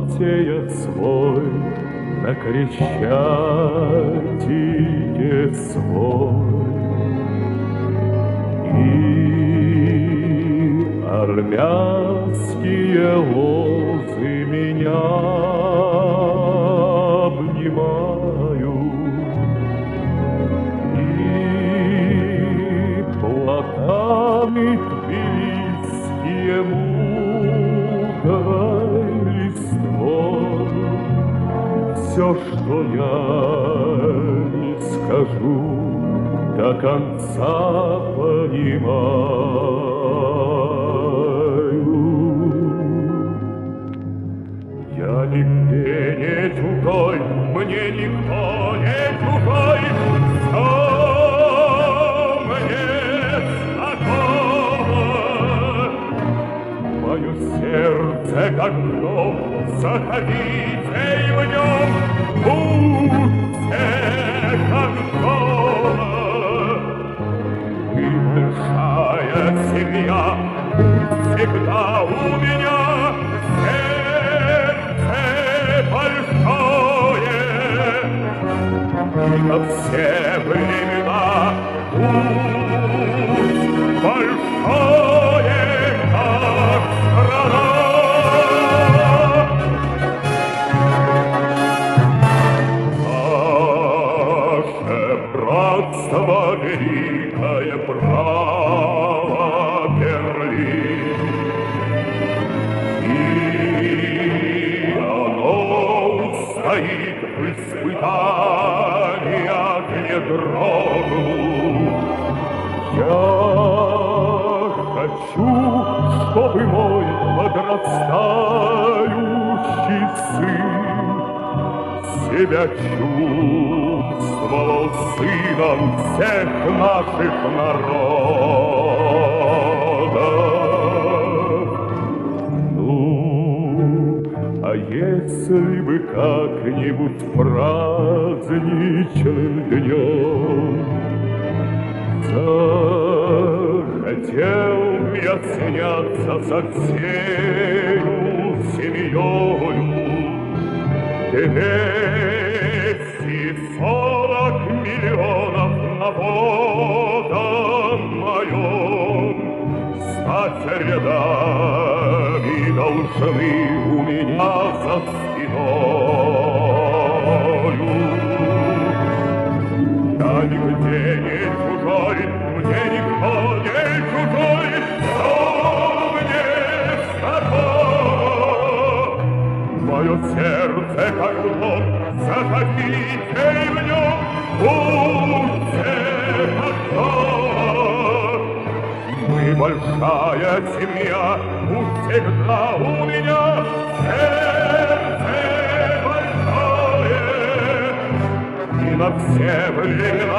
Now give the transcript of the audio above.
отец свой на Крещатике свой. И армянские лозы меня обнимают, и платами тбилисские мудрой листвой. Все, что я не скажу, до конца понимаю. Я нигде не чужой, мне никто не чужой, все мне знакомо. Мое сердце как дом, заходите и в нем будьте как дома. Большая семья всегда у меня, сердце большое, и на все времена пусть большое, как страна. Наше братство великое право Берлин, и оно устоит в испытаниях, не дрогнув. Я хочу, чтобы мой подрастающий сын себя чувствовал сыном всех наших народов. Ну, а если бы как-нибудь праздничным днем захотел я сняться со всею семьёю, 240 миллионов народом моем стать рядами должны у меня за спиною. Я нигде не чужой, мне никто не чужой, все мне знакомо. Мое сердце как дом, заходите в нем, будьте как дома. Мы большая семья, будь всегда у меня, сердце большое, и на все времена